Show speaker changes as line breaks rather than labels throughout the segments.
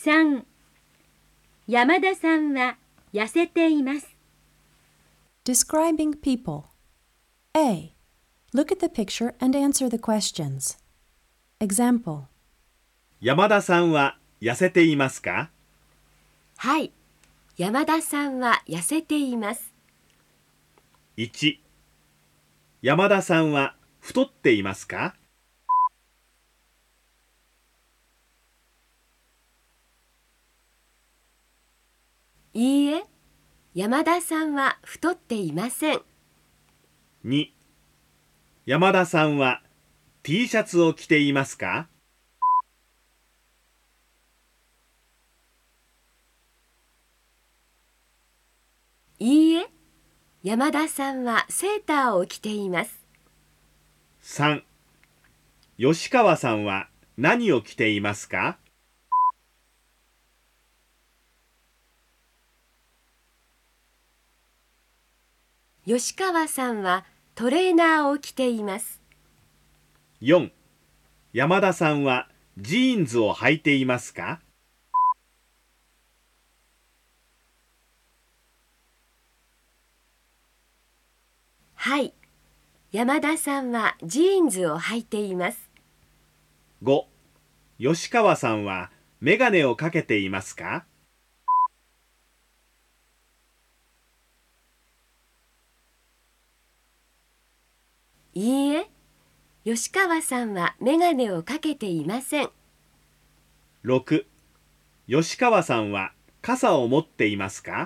3、山田さんは痩せています。
Describing people. A. Look at the picture and answer the questions. Example.
山田さんは痩せていますか？
はい、山田さんは痩せています。
1、山田さんは太っていますか？
いいえ、山田さんは太っていません。
2、山田さんは T シャツを着ていますか？
いいえ、山田さんはセーターを着ています。
3、吉川さんは何を着ていますか？
吉川さんはトレーナーを着ています。
4、山田さんはジーンズを履いていますか？
はい、山田さんはジーンズを履いています。
5、吉川さんはメガネをかけていますか？
いいえ、吉川さんはメガネをかけていません。
6、吉川さんは傘を持っていますか？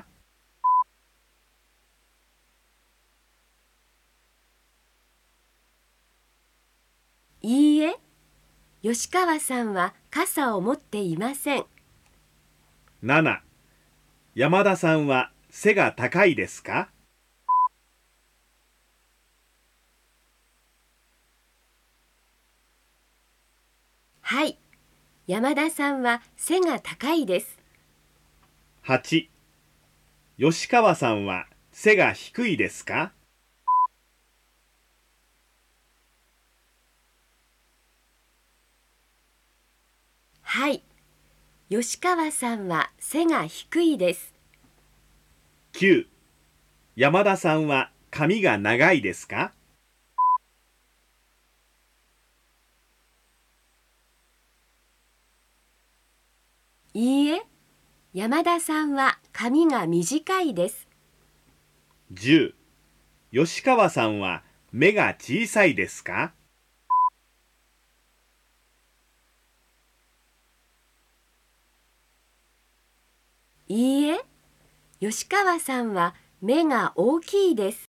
いいえ、吉川さんは傘を持っていません。
7、山田さんは背が高いですか？
はい、山田さんは背が高いです。
8、吉川さんは背が低いですか？
はい、吉川さんは背が低いです。
9、山田さんは髪が長いですか？
いいえ、山田さんは髪が短いです。
10、吉川さんは目が小さいですか？
いいえ、吉川さんは目が大きいです。